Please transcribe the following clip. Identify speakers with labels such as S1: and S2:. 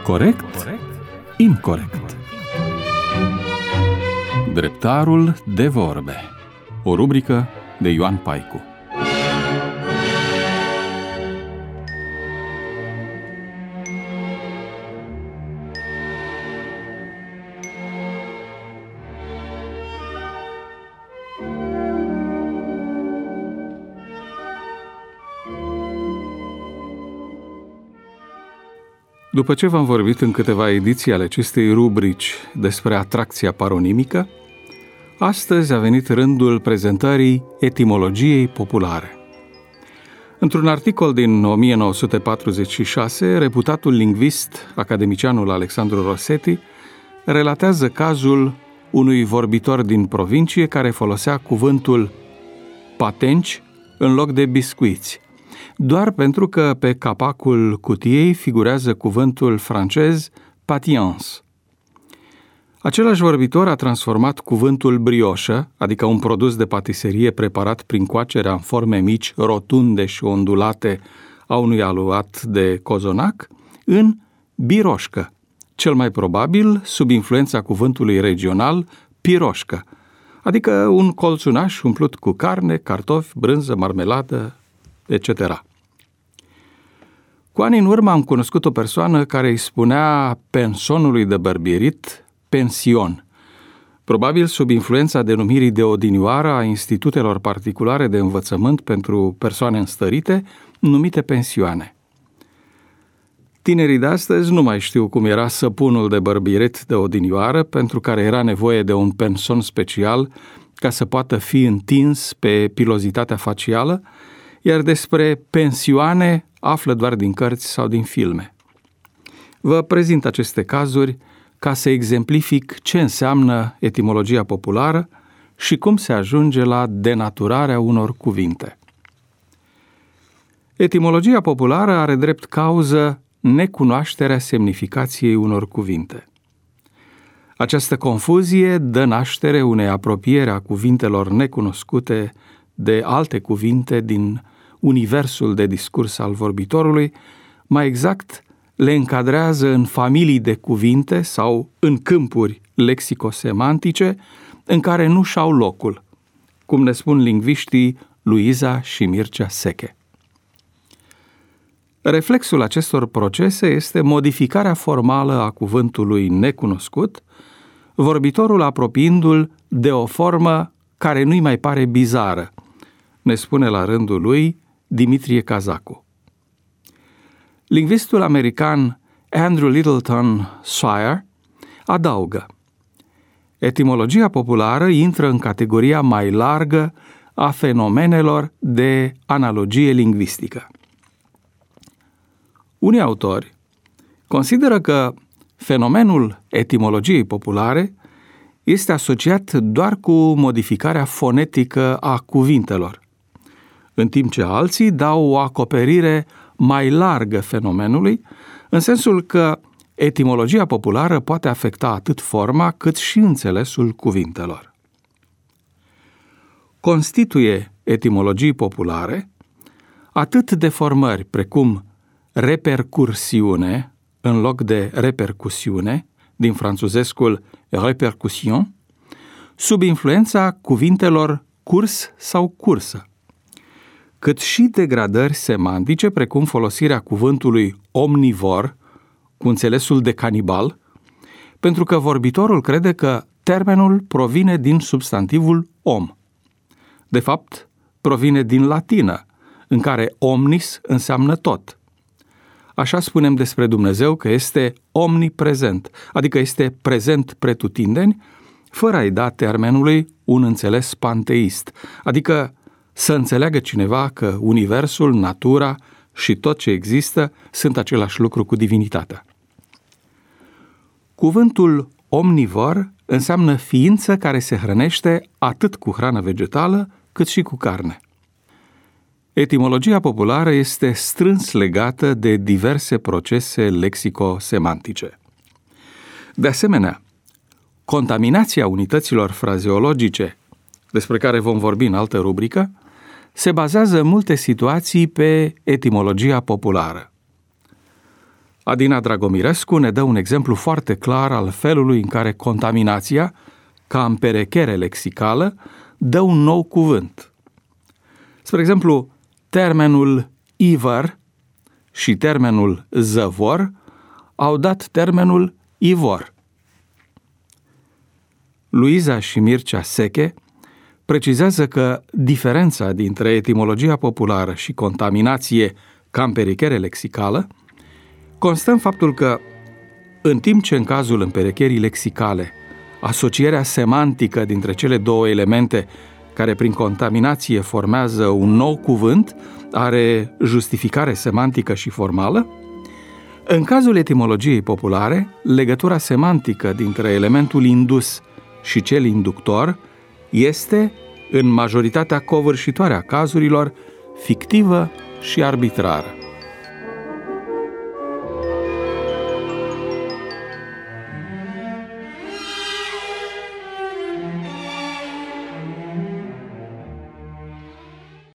S1: Corect? Incorect. Dreptarul de vorbe. O rubrică de Ioan Paicu. După ce v-am vorbit în câteva ediții ale acestei rubrici despre atracția paronimică, astăzi a venit rândul prezentării etimologiei populare. Într-un articol din 1946, reputatul lingvist, academicianul Alexandru Rossetti, relatează cazul unui vorbitor din provincie care folosea cuvântul patenci în loc de biscuiți, doar pentru că pe capacul cutiei figurează cuvântul francez patience. Același vorbitor a transformat cuvântul brioșă, adică un produs de patiserie preparat prin coacerea în forme mici, rotunde și ondulate a unui aluat de cozonac, în biroșcă, cel mai probabil sub influența cuvântului regional piroșcă, adică un colțunaș umplut cu carne, cartofi, brânză, marmeladă, etc. Cu ani în urmă am cunoscut o persoană care îi spunea pensonului de bărbierit pension, probabil sub influența denumirii de odinioară a institutelor particulare de învățământ pentru persoane înstărite, numite pensioane. Tinerii de astăzi nu mai știu cum era săpunul de bărbierit de odinioară, pentru care era nevoie de un penson special ca să poată fi întins pe pilozitatea facială, iar despre pensioane află doar din cărți sau din filme. Vă prezint aceste cazuri ca să exemplific ce înseamnă etimologia populară și cum se ajunge la denaturarea unor cuvinte. Etimologia populară are drept cauză necunoașterea semnificației unor cuvinte. Această confuzie dă naștere unei apropieri a cuvintelor necunoscute de alte cuvinte din universul de discurs al vorbitorului, mai exact le încadrează în familii de cuvinte sau în câmpuri lexicosemantice în care nu și-au locul, cum ne spun lingviștii Luiza și Mircea Seche. Reflexul acestor procese este modificarea formală a cuvântului necunoscut, vorbitorul apropiindu-l de o formă care nu-i mai pare bizară, ne spune la rândul lui Dimitrie Cazacu. Lingvistul american Andrew Littleton Swire adaugă: etimologia populară intră în categoria mai largă a fenomenelor de analogie lingvistică. Unii autori consideră că fenomenul etimologiei populare este asociat doar cu modificarea fonetică a cuvintelor, în timp ce alții dau o acoperire mai largă fenomenului, în sensul că etimologia populară poate afecta atât forma cât și înțelesul cuvintelor. Constituie etimologii populare atât deformări precum repercursiune în loc de repercusiune, din franțuzescul repercussion, sub influența cuvintelor curs sau cursă, cât și degradări semantice, precum folosirea cuvântului omnivor, cu înțelesul de canibal, pentru că vorbitorul crede că termenul provine din substantivul om. De fapt, provine din latină, în care omnis înseamnă tot. Așa spunem despre Dumnezeu că este omniprezent, adică este prezent pretutindeni, fără a-i da termenului un înțeles panteist, adică să înțeleagă cineva că universul, natura și tot ce există sunt același lucru cu divinitatea. Cuvântul omnivor înseamnă ființă care se hrănește atât cu hrană vegetală cât și cu carne. Etimologia populară este strâns legată de diverse procese lexicosemantice. De asemenea, contaminația unităților frazeologice, despre care vom vorbi în altă rubrică, se bazează în multe situații pe etimologia populară. Adina Dragomirescu ne dă un exemplu foarte clar al felului în care contaminația, ca împerechere lexicală, dă un nou cuvânt. Spre exemplu, termenul iver și termenul zăvor au dat termenul ivor. Luiza și Mircea Seche precizează că diferența dintre etimologia populară și contaminație ca împerechere lexicală constă în faptul că, în timp ce în cazul împerecherii lexicale, asocierea semantică dintre cele două elemente care prin contaminație formează un nou cuvânt are justificare semantică și formală, în cazul etimologiei populare, legătura semantică dintre elementul indus și cel inductor este, în majoritatea covârșitoare a cazurilor, fictivă și arbitrară.